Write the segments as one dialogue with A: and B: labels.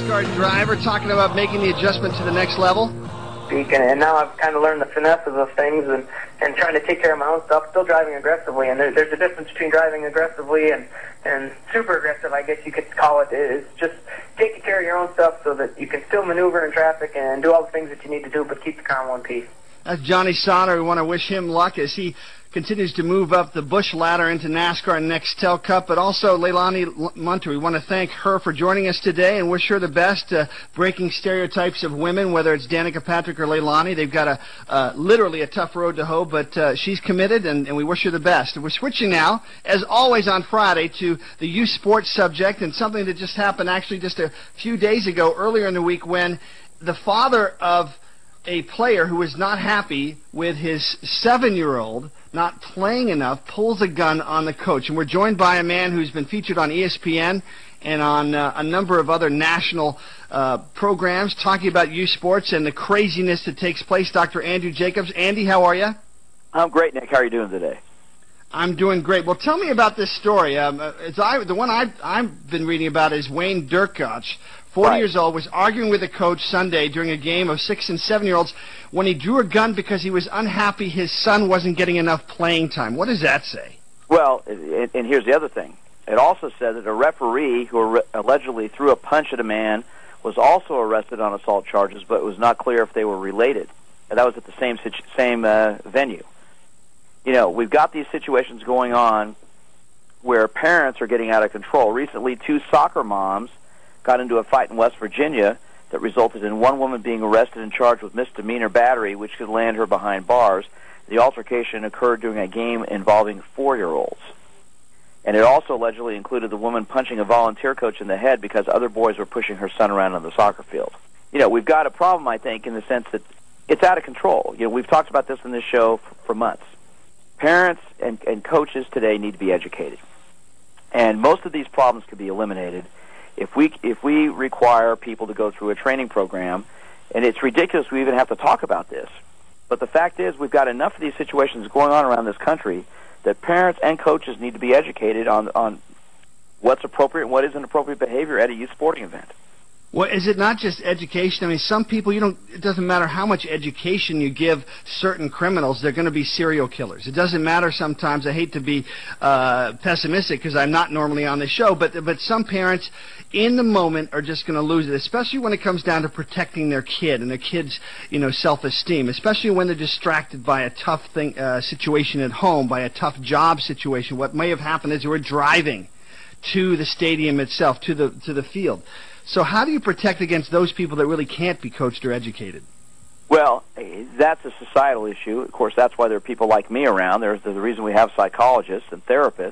A: NASCAR driver talking about making the adjustment to the next level.
B: And now I've kind of learned the finesses of things and trying to take care of my own stuff, still driving aggressively. And there's a difference between driving aggressively and super aggressive, I guess you could call it. It's just taking care of your own stuff so that you can still maneuver in traffic and do all the things that you need to do, but keep the car in one piece.
A: That's Johnny Sauter. We want to wish him luck as he continues to move up the Busch ladder into NASCAR and Nextel Cup, but also Leilani Munter. We want to thank her for joining us today and wish her the best, breaking stereotypes of women, whether it's Danica Patrick or Leilani. They've got literally a tough road to hoe, but she's committed, and we wish her the best. We're switching now, as always on Friday, to the youth sports subject, and something that just happened actually just a few days ago, earlier in the week, when the father of a player who was not happy with his 7-year-old not playing enough pulls a gun on the coach. And we're joined by a man who's been featured on ESPN and on a number of other national programs talking about youth sports and the craziness that takes place, Dr. Andrew Jacobs. Andy, how are you?
C: I'm great, Nick. How are you doing today?
A: I'm doing great. Well, tell me about this story. The one I've been reading about is Wayne Durkach, 40 years old, was arguing with a coach Sunday during a game of 6- and 7-year-olds when he drew a gun because he was unhappy his son wasn't getting enough playing time. What does that say?
C: Well, and here's the other thing. It also said that a referee who allegedly threw a punch at a man was also arrested on assault charges, but it was not clear if they were related. And that was at the same venue. You know, we've got these situations going on where parents are getting out of control. Recently, 2 soccer moms got into a fight in West Virginia that resulted in one woman being arrested and charged with misdemeanor battery, which could land her behind bars. The altercation occurred during a game involving 4-year-olds. And it also allegedly included the woman punching a volunteer coach in the head because other boys were pushing her son around on the soccer field. You know, we've got a problem, I think, in the sense that it's out of control. You know, we've talked about this in this show for months. Parents and coaches today need to be educated. And most of these problems could be eliminated if we require people to go through a training program. And it's ridiculous we even have to talk about this. But the fact is we've got enough of these situations going on around this country that parents and coaches need to be educated on what's appropriate and what isn't appropriate behavior at a youth sporting event.
A: Well, is it not just education? I mean, some people, it doesn't matter how much education you give certain criminals, they're going to be serial killers. It doesn't matter sometimes. I hate to be pessimistic because I'm not normally on the show, but some parents in the moment are just going to lose it, especially when it comes down to protecting their kid and their kid's, self-esteem, especially when they're distracted by a tough situation at home, by a tough job situation. What may have happened is they were driving to the stadium itself, to the field. So how do you protect against those people that really can't be coached or educated?
C: Well, that's a societal issue. Of course, that's why there are people like me around. There's the reason we have psychologists and therapists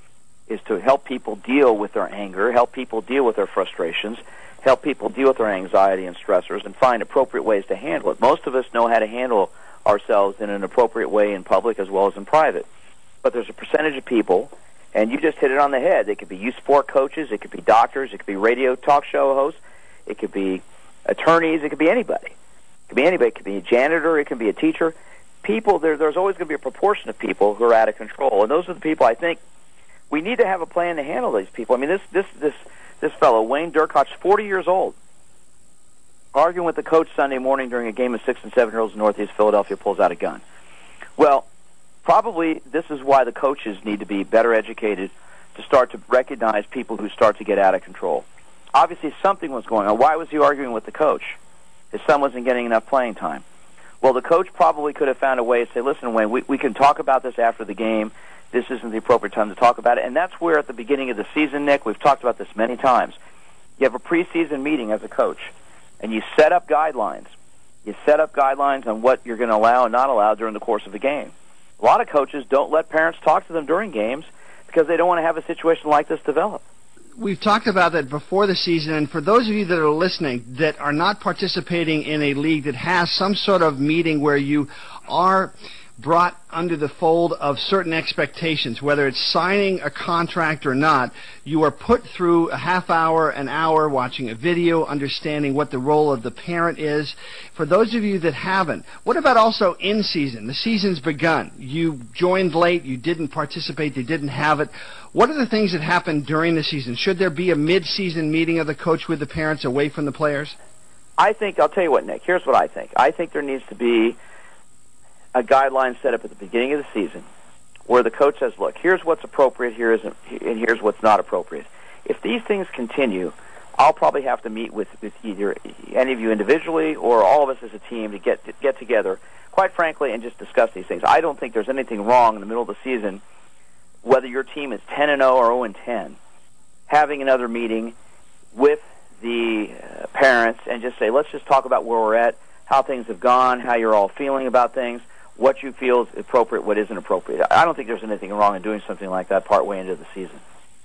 C: is to help people deal with their anger, help people deal with their frustrations, help people deal with their anxiety and stressors, and find appropriate ways to handle it. Most of us know how to handle ourselves in an appropriate way in public as well as in private. But there's a percentage of people, and you just hit it on the head. They could be youth sport coaches, it could be doctors, it could be radio talk show hosts, it could be attorneys, it could be anybody. It could be anybody. It could be a janitor, it could be a teacher. People, there's always going to be a proportion of people who are out of control, and those are the people I think we need to have a plan to handle these people. I mean, this fellow, Wayne Durkach, 40 years old, arguing with the coach Sunday morning during a game of 6- and 7-year-olds in Northeast Philadelphia, pulls out a gun. Well, probably this is why the coaches need to be better educated to start to recognize people who start to get out of control. Obviously, something was going on. Why was he arguing with the coach? His son wasn't getting enough playing time. Well, the coach probably could have found a way to say, listen, Wayne, we can talk about this after the game. This isn't the appropriate time to talk about it. And that's where at the beginning of the season, Nick, we've talked about this many times, you have a preseason meeting as a coach, and you set up guidelines. You set up guidelines on what you're going to allow and not allow during the course of the game. A lot of coaches don't let parents talk to them during games because they don't want to have a situation like this develop.
A: We've talked about that before the season, and for those of you that are listening that are not participating in a league that has some sort of meeting where you are brought under the fold of certain expectations, whether it's signing a contract or not. You are put through a half hour, an hour, watching a video, understanding what the role of the parent is. For those of you that haven't, what about also in season? The season's begun. You joined late, you didn't participate, you didn't have it. What are the things that happen during the season? Should there be a mid-season meeting of the coach with the parents away from the players?
C: I think, I'll tell you what, Nick, here's what I think. I think there needs to be a guideline set up at the beginning of the season where the coach says, look, here's what's appropriate, and here's what's not appropriate. If these things continue, I'll probably have to meet with either any of you individually or all of us as a team to get together, quite frankly, and just discuss these things. I don't think there's anything wrong in the middle of the season, whether your team is 10-0 or 0-10, having another meeting with the parents and just say, let's just talk about where we're at, how things have gone, how you're all feeling about things, what you feel is appropriate, what isn't appropriate. I don't think there's anything wrong in doing something like that partway into the season.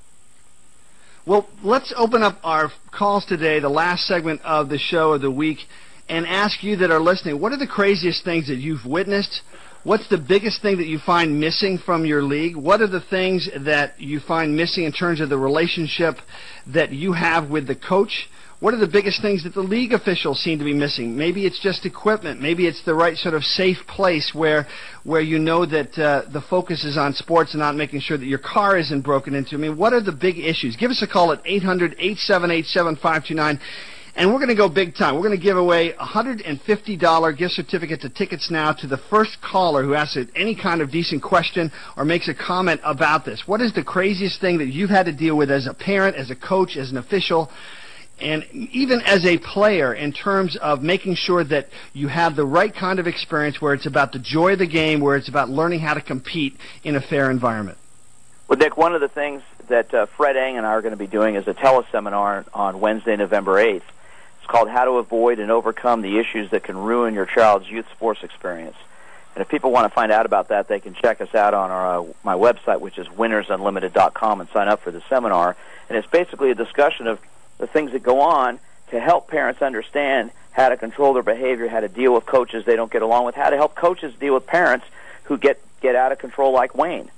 A: Well, let's open up our calls today, the last segment of the show of the week, and ask you that are listening, what are the craziest things that you've witnessed? What's the biggest thing that you find missing from your league? What are the things that you find missing in terms of the relationship that you have with the coach? What are the biggest things that the league officials seem to be missing? Maybe it's just equipment. Maybe it's the right sort of safe place where you know that the focus is on sports and not making sure that your car isn't broken into. I mean, what are the big issues? Give us a call at 800-878-7529. And we're going to go big time. We're going to give away a $150 gift certificate to Tickets Now to the first caller who asks any kind of decent question or makes a comment about this. What is the craziest thing that you've had to deal with as a parent, as a coach, as an official, and even as a player in terms of making sure that you have the right kind of experience where it's about the joy of the game, where it's about learning how to compete in a fair environment?
C: Well, Dick, one of the things that Fred Eng and I are going to be doing is a teleseminar on Wednesday, November 8th. It's called How to Avoid and Overcome the Issues That Can Ruin Your Child's Youth Sports Experience. And if people want to find out about that, they can check us out on my website, which is winnersunlimited.com, and sign up for the seminar. And it's basically a discussion of the things that go on to help parents understand how to control their behavior, how to deal with coaches they don't get along with, how to help coaches deal with parents who get out of control like Wayne.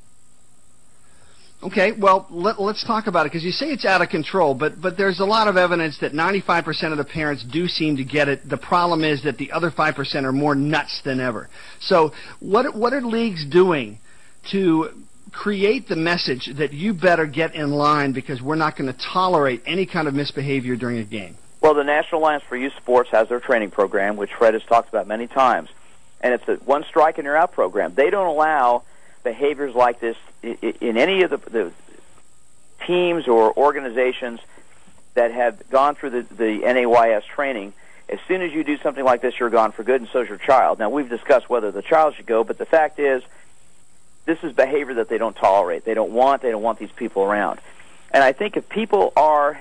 A: Okay, well, let's talk about it, because you say it's out of control, but there's a lot of evidence that 95% of the parents do seem to get it. The problem is that the other 5% are more nuts than ever. So what are leagues doing to create the message that you better get in line because we're not going to tolerate any kind of misbehavior during a game?
C: Well, the National Alliance for Youth Sports has their training program, which Fred has talked about many times, and it's a one strike and you're out program. They don't allow behaviors like this in any of the teams or organizations that have gone through the NAYS training. As soon as you do something like this, you're gone for good, and so is your child. Now, we've discussed whether the child should go, but the fact is, this is behavior that they don't tolerate. They don't want these people around. And I think if people are,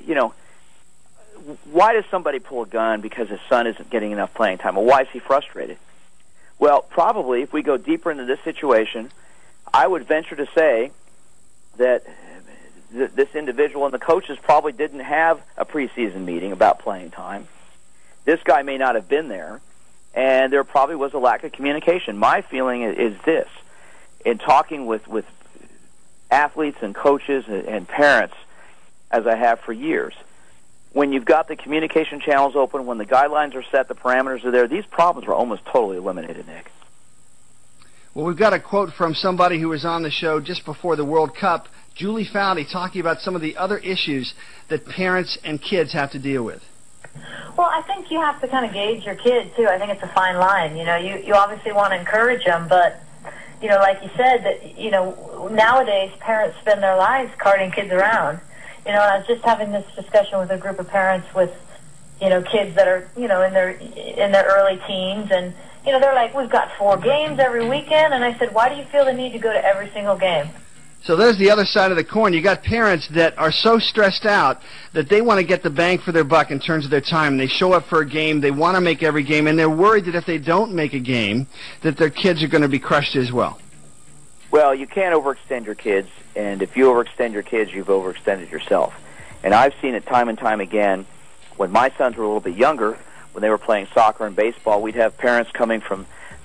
C: why does somebody pull a gun because his son isn't getting enough playing time? Well, why is he frustrated? Well, probably, if we go deeper into this situation, I would venture to say that this individual and the coaches probably didn't have a preseason meeting about playing time. This guy may not have been there, and there probably was a lack of communication. My feeling is this. In talking with athletes and coaches and parents, as I have for years, when you've got the communication channels open, when the guidelines are set, the parameters are there, these problems are almost totally eliminated, Nick.
A: Well, we've got a quote from somebody who was on the show just before the World Cup, Julie Foudy, talking about some of the other issues that parents and kids have to deal with.
D: Well, I think you have to kind of gauge your kid, too. I think it's a fine line. You obviously want to encourage them, but, like you said, that, nowadays parents spend their lives carting kids around. I was just having this discussion with a group of parents with, kids that are, in their early teens, and, they're like, we've got 4 games every weekend, and I said, why do you feel the need to go to every single game?
A: So there's the other side of the coin. You got parents that are so stressed out that they want to get the bang for their buck in terms of their time. They show up for a game, they want to make every game, and they're worried that if they don't make a game, that their kids are going to be crushed as well.
C: Well, you can't overextend your kids, and if you overextend your kids, you've overextended yourself. And I've seen it time and time again. When my sons were a little bit younger, when they were playing soccer and baseball, we'd have parents coming from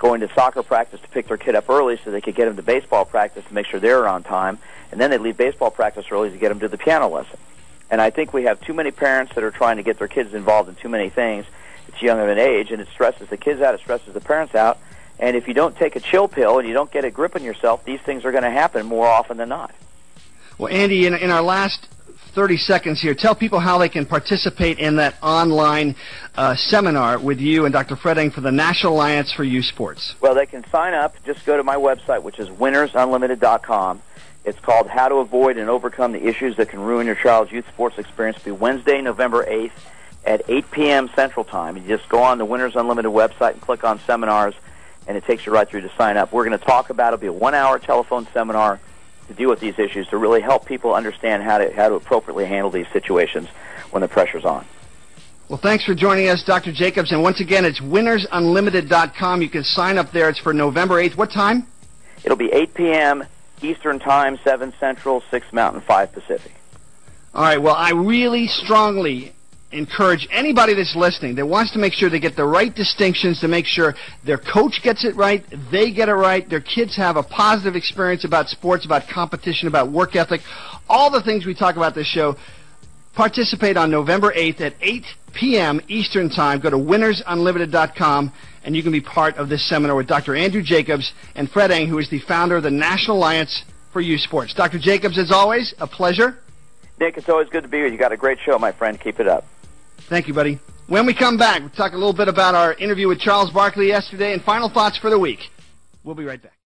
C: going to soccer practice to pick their kid up early so they could get them to baseball practice to make sure they're on time, and then they'd leave baseball practice early to get them to the piano lesson. And I think we have too many parents that are trying to get their kids involved in too many things. It's young of an age, and it stresses the kids out, it stresses the parents out. And if you don't take a chill pill and you don't get a grip on yourself, these things are going to happen more often than not.
A: Well, Andy, in our last 30 seconds here, tell people how they can participate in that online seminar with you and Dr. Fred Eng for the National Alliance for Youth Sports.
C: Well, they can sign up. Just go to my website, which is winnersunlimited.com. It's called How to Avoid and Overcome the Issues That Can Ruin Your Child's Youth Sports Experience. It'll be Wednesday, November 8th at 8 p.m. Central Time. You just go on the Winners Unlimited website and click on seminars, and it takes you right through to sign up. We're going to talk about it. It'll be a 1-hour telephone seminar to deal with these issues, to really help people understand how to appropriately handle these situations when the pressure's on.
A: Well, thanks for joining us, Dr. Jacobs. And once again, it's winnersunlimited.com. You can sign up there. It's for November 8th. What time?
C: It'll be 8 p.m. Eastern Time, 7 Central, 6 Mountain, 5 Pacific.
A: All right. Well, I really strongly encourage anybody that's listening that wants to make sure they get the right distinctions, to make sure their coach gets it right, they get it right, their kids have a positive experience about sports, about competition, about work ethic, all the things we talk about this show. Participate on November 8th at 8 p.m. Eastern Time. Go to winnersunlimited.com, and you can be part of this seminar with Dr. Andrew Jacobs and Fred Eng, who is the founder of the National Alliance for Youth Sports. Dr. Jacobs, as always, a pleasure.
C: Nick, it's always good to be here. You got a great show, my friend. Keep it up.
A: Thank you, buddy. When we come back, we'll talk a little bit about our interview with Charles Barkley yesterday and final thoughts for the week. We'll be right back.